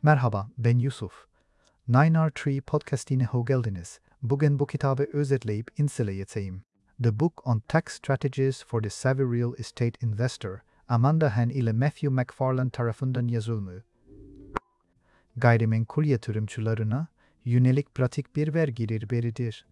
Merhaba, ben Yusuf. 9R3 podcastine hoş geldiniz. Bugün bu kitabı özetleyip inceleyeceğim. The Book on Tax Strategies for the Savvy Real Estate Investor, Amanda Hen ile Matthew McFarlane tarafından yazılmış. Gayrimenkul yatırımcılarına yönelik pratik bir vergi rehberidir.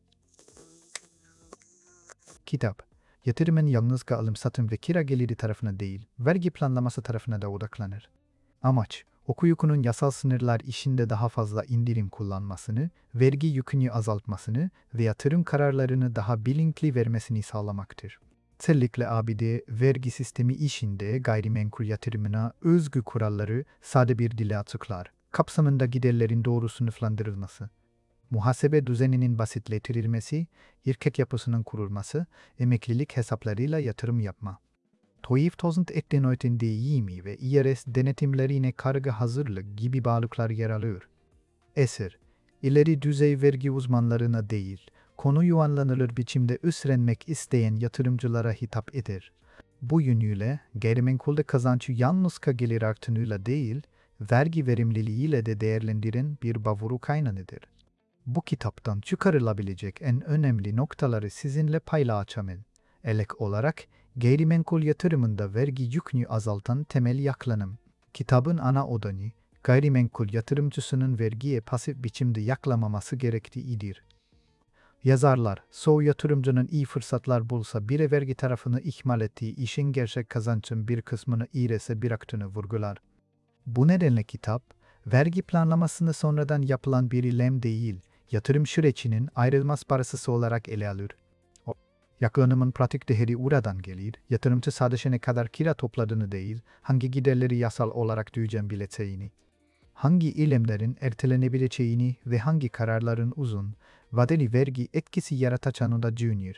Kitap, yatırımın yalnızca alım satım ve kira geliri tarafına değil, vergi planlaması tarafına da odaklanır. Amaç, okuyukunun yasal sınırlar içinde daha fazla indirim kullanmasını, vergi yükünü azaltmasını ve yatırım kararlarını daha bilinçli vermesini sağlamaktır. Özellikle ABD vergi sistemi içinde gayrimenkul yatırımına özgü kuralları sade bir dille açıklar. Kapsamında giderlerin doğru sınıflandırılması, muhasebe düzeninin basitleştirilmesi, şirket yapısının kurulması, emeklilik hesaplarıyla yatırım yapma. TOEIC 2020 ve IRS denetimlerine karga hazırlık gibi bağlıklar yer alıyor. Eser, ileri düzey vergi uzmanlarına değil, konuyu anlanılır biçimde öğrenmek isteyen yatırımcılara hitap eder. Bu yönüyle gayrimenkulde kazancı yalnızca gelir artınıyla değil, vergi verimliliğiyle de değerlendiren bir bavuru kaynağıdır. Bu kitaptan çıkarılabilecek en önemli noktaları sizinle paylaşacağım. Ek olarak, gayrimenkul yatırımında vergi yükünü azaltan temel yaklanım. Kitabın ana odanı, gayrimenkul yatırımcısının vergiye pasif biçimde yaklanmaması gerektiğidir. Yazarlar, çoğu yatırımcının iyi fırsatlar bulsa bile vergi tarafını ihmal ettiği işin gerçek kazancın bir kısmını IRS'e bıraktığını vurgular. Bu nedenle kitap, vergi planlamasını sonradan yapılan bir eylem değil, yatırım sürecinin ayrılmaz parçası olarak ele alır. Yaklanımın pratik değeri buradan gelir, yatırımcı sadece ne kadar kira topladığını değil, hangi giderleri yasal olarak duyacağım bileceğini, hangi eylemlerin ertelenebileceğini ve hangi kararların uzun, vadeli vergi etkisi yaratacağını da düşünür.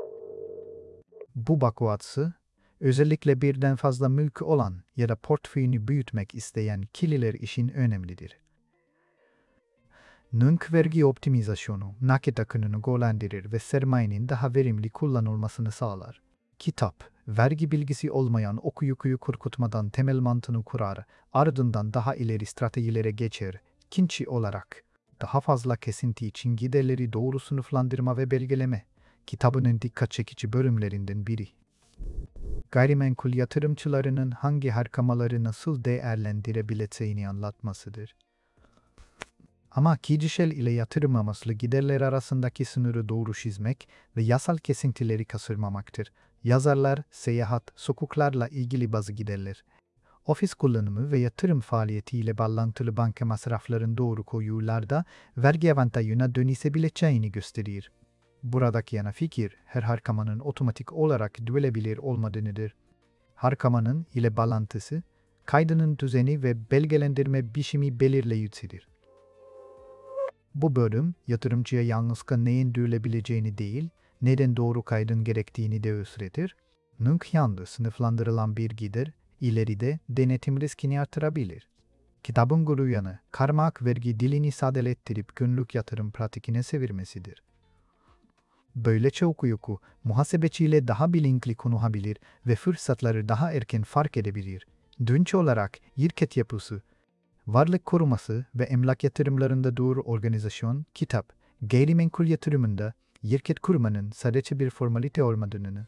Bu bakış, özellikle birden fazla mülkü olan ya da portföyünü büyütmek isteyen kişiler için önemlidir. Nünk vergi optimizasyonu, nakit akınını gollendirir ve sermayenin daha verimli kullanılmasını sağlar. Kitap, vergi bilgisi olmayan okuyukuyu korkutmadan temel mantığını kurar, ardından daha ileri stratejilere geçer. İkinci olarak, daha fazla kesinti için giderleri doğru sınıflandırma ve belgeleme, kitabının dikkat çekici bölümlerinden biri. Gayrimenkul yatırımcılarının hangi harcamaları nasıl değerlendirebileceğini anlatmasıdır. Ama kişisel ile yatırım amaçlı giderler arasındaki sınırı doğru çizmek ve yasal kesintileri kaçırmamaktır. Yazarlar, seyahat, sokaklarla ilgili bazı giderler, ofis kullanımı ve yatırım faaliyetiyle bağlantılı banka masrafların doğru koyularda vergi avantajına dönüşebileceğini gösterir. Buradaki ana fikir, her harcamanın otomatik olarak düzelebilir olmadığıdır. Harcamanın ile bağlantısı, kaydının düzeni ve belgelendirme biçimi belirleyicidir. Bu bölüm, yatırımcıya yalnızca neyin duyulabileceğini değil, neden doğru kaydın gerektiğini de öğretir. Nünk yanında sınıflandırılan bir gider, ileride denetim riskini artırabilir. Kitabın gurur yanı, karmaşık vergi dilini sadeleştirip günlük yatırım pratikine çevirmesidir. Böylece okuyucu, muhasebeciyle daha bilinçli konuşabilir ve fırsatları daha erken fark edebilir. Dönüş olarak, şirket yapısı, varlık koruması ve emlak yatırımlarında doğru organizasyon, kitap, gayrimenkul yatırımında şirket kurmanın sadece bir formalite olmadığını,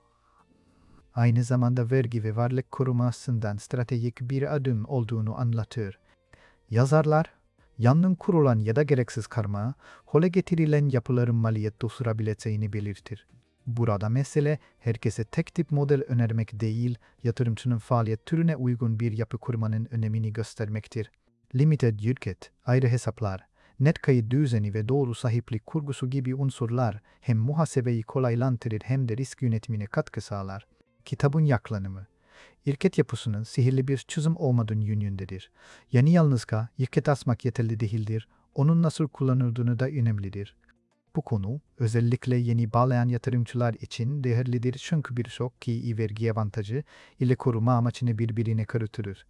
aynı zamanda vergi ve varlık korumasından stratejik bir adım olduğunu anlatır. Yazarlar, yanlış kurulan ya da gereksiz karma, hale getirilen yapıların maliyet düşürebileceğini belirtir. Burada mesele, herkese tek tip model önermek değil, yatırımcının faaliyet türüne uygun bir yapı kurmanın önemini göstermektir. Limited şirket, ayrı hesaplar, net kayıt düzeni ve doğru sahiplik kurgusu gibi unsurlar hem muhasebeyi kolaylandırır hem de risk yönetimine katkı sağlar. Kitabın yaklanımı, şirket yapısının sihirli bir çözüm olmadığını yönündedir. Yani yalnızca şirket açmak yeterli değildir, onun nasıl kullanıldığını da önemlidir. Bu konu, özellikle yeni bağlayan yatırımcılar için değerlidir çünkü birçok kişi vergi avantajı ile koruma amacını birbirine karıştırır.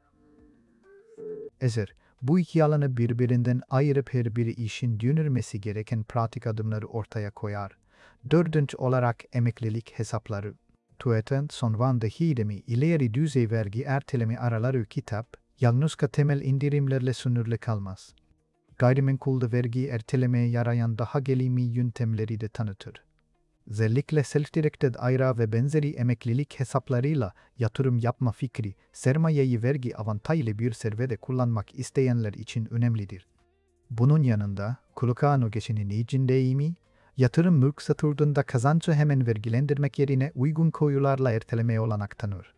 Bu iki alanı birbirinden ayırıp her biri işin düşünülmesi gereken pratik adımları ortaya koyar. Dördüncü olarak emeklilik hesapları. Tüeten sonra da hidemi ileri düzey vergi erteleme araları kitap, Yalnızca temel indirimlerle sınırlı kalmaz. Gayrimenkulde vergi ertelemeye yarayan daha gelişmiş yöntemleri de tanıtır. Özellikle self-directed IRA ve benzeri emeklilik hesaplarıyla yatırım yapma fikri, sermayeyi vergi avantajlı bir servete kullanmak isteyenler için önemlidir. Bunun yanında, kulakağını geçinin içindeyimi, yatırım mülk satıldığında kazancı hemen vergilendirmek yerine uygun koyularla ertelemeye olanak tanır.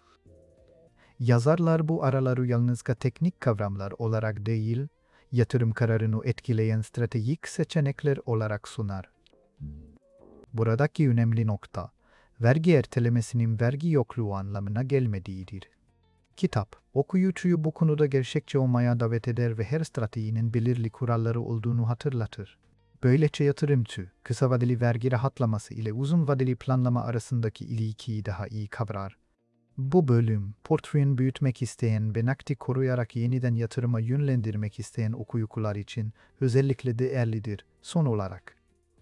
Yazarlar bu araları yalnızca teknik kavramlar olarak değil, yatırım kararını etkileyen stratejik seçenekler olarak sunar. Buradaki önemli nokta, vergi ertelemesinin vergi yokluğu anlamına gelmediğidir. Kitap, okuyucuyu bu konuda gerçekçi olmaya davet eder ve her stratejinin belirli kuralları olduğunu hatırlatır. Böylece yatırımcı, kısa vadeli vergi rahatlaması ile uzun vadeli planlama arasındaki ilişkiyi daha iyi kavrar. Bu bölüm, portföyünü büyütmek isteyen ve nakdi koruyarak yeniden yatırıma yönlendirmek isteyen okuyucular için özellikle değerlidir. Son olarak,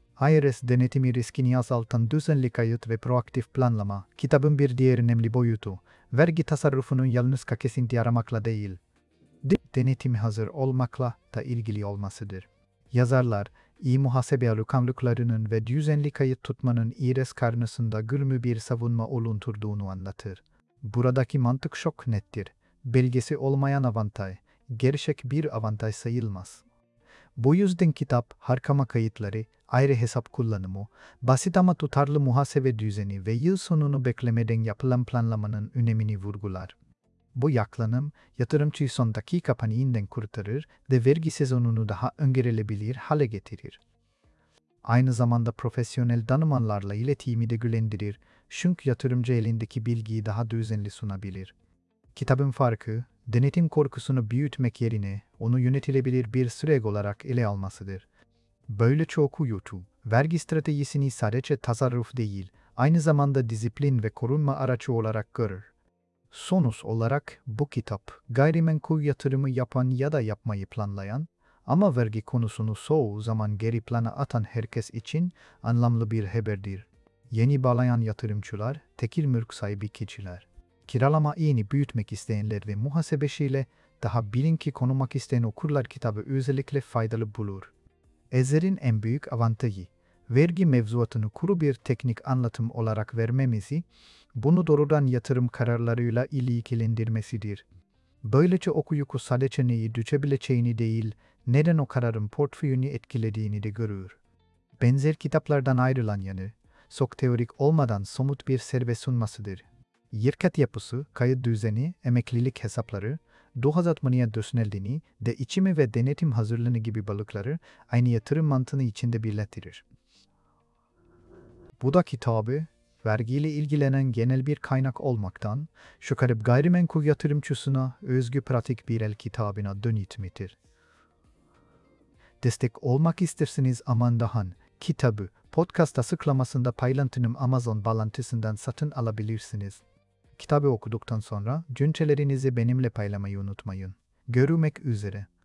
IRS denetimi riskini azaltan düzenli kayıt ve proaktif planlama, kitabın bir diğer önemli boyutu, vergi tasarrufunun yalnızca kesinti aramakla değil, denetimi hazır olmakla da ilgili olmasıdır. Yazarlar, iyi muhasebe alışkanlıklarının ve düzenli kayıt tutmanın IRS karşısında güçlü bir savunma oluşturduğunu anlatır. Buradaki mantık çok nettir. Belgesi olmayan avantaj, gerçek bir avantaj sayılmaz. Bu yüzden kitap, harcama kayıtları, ayrı hesap kullanımı, basit ama tutarlı muhasebe düzeni ve yıl sonunu beklemeden yapılan planlamanın önemini vurgular. Bu yaklaşım, yatırımcıyı son dakika paniğinden kurtarır ve vergi sezonunu daha öngörülebilir hale getirir. Aynı zamanda profesyonel danışmanlarla iletişimi de güçlendirir, çünkü yatırımcı elindeki bilgiyi daha düzenli sunabilir. Kitabın farkı, denetim korkusunu büyütmek yerine onu yönetilebilir bir süreç olarak ele almasıdır. Böylece okuyucu, vergi stratejisini sadece tasarruf değil, aynı zamanda disiplin ve korunma aracı olarak görür. Sonuç olarak bu kitap, gayrimenkul yatırımı yapan ya da yapmayı planlayan, ama vergi konusunu çoğu zaman geri plana atan herkes için anlamlı bir haberdir. Yeni bağlayan yatırımcılar, tekil mülk sahibi kişiler, kiralama yeni büyütmek isteyenler ve muhasebesiyle daha bilinçli konulmak isteyen okurlar kitabı özellikle faydalı bulur. Eser'in en büyük avantajı, vergi mevzuatını kuru bir teknik anlatım olarak vermemizi, bunu doğrudan yatırım kararlarıyla ilişkilendirmesidir. Böylece okuyucu sadece neyi düşebileceğini değil, neden o kararın portföyünü etkilediğini de görür. Benzer kitaplardan ayrılan yanı, çok teorik olmadan somut bir servet sunmasıdır. Şirket yapısı, kayıt düzeni, emeklilik hesapları, 2020'ya düşünüldüğünü de içimi ve denetim hazırlığını gibi balıkları aynı yatırım mantığını içinde birleştirir. Bu da kitabı, vergiyle ilgilenen genel bir kaynak olmaktan, çıkarıp gayrimenkul yatırımcısına özgü pratik bir el kitabına dönüştürmektir. Destek olmak isterseniz Amanda Han, kitabı, podcast açıklamasında paylaştığım Amazon bağlantısından satın alabilirsiniz. Kitabı okuduktan sonra düşüncelerinizi benimle paylaşmayı unutmayın. Görüşmek üzere.